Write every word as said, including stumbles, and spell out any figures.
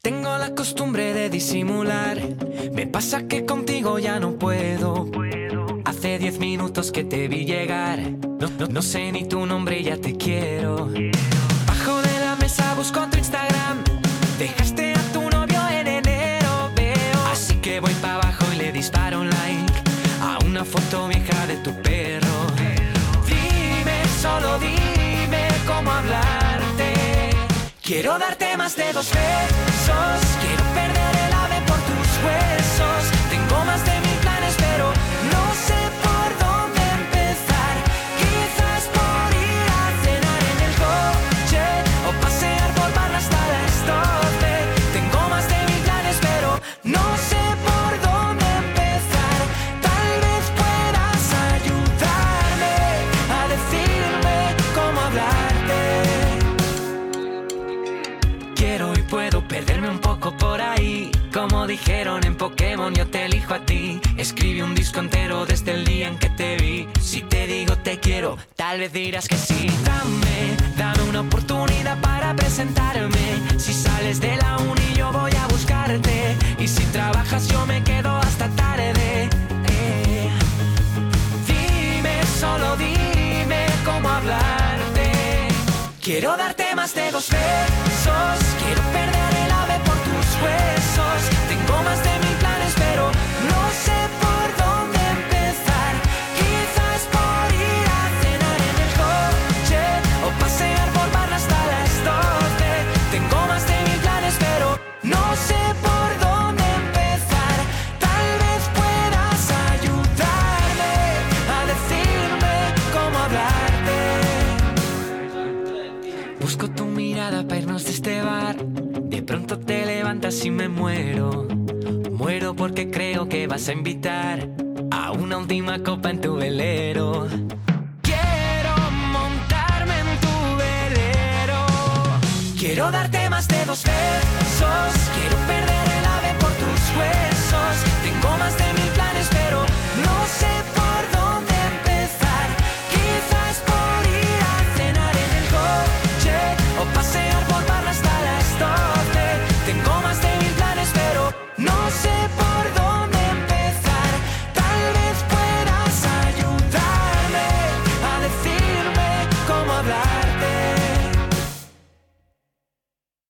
Tengo la costumbre de disimular. Me pasa que contigo ya no puedo. Hace diez minutos que te vi llegar. No, no, no sé ni tu nombre y ya te quiero. Bajo de la mesa busco tu Instagram. Dejaste a tu novio en enero, veo. Así que voy para abajo y le disparo un like a una foto vieja de tu perro. Dime, solo dime cómo hablarte. Quiero darte más de dos besos. Quiero perder el ave por tus huesos. Tengo más de mil planes, pero no sé por dónde empezar. Quizás por ir a cenar en el coche o pasear por barra hasta las doce. Tengo más de mil planes, pero no sé por dónde empezar. Tal vez puedas ayudarme a decirme cómo hablarte. Quiero y puedo perderme un poco por ahí. Como dijeron en Pokémon, yo te elijo a ti. Escribí un disco entero desde el día en que te vi. Si te digo te quiero, tal vez dirás que sí. Dame, dame una oportunidad para presentarme. Si sales de la uni yo voy a buscarte. Y si trabajas yo me quedo hasta tarde. eh. Dime, solo dime cómo hablarte. Quiero darte más de dos besos. Quiero perder el ave por tus huesos. Tengo más de mil planes, pero no sé por dónde empezar. Quizás por ir a cenar en el coche o pasear por barra hasta las doce. Tengo más de mil planes, pero no sé por dónde empezar. Tal vez puedas ayudarme a decirme cómo hablarte. Busco tu mirada para irnos de este bar. De pronto te levantas y me muero. Muero porque creo que vas a invitar a una última copa en tu velero. Quiero montarme en tu velero. Quiero darte más de dos besos. Quiero perder el ave por tus huesos. Tengo más de mil planes, pero no sé por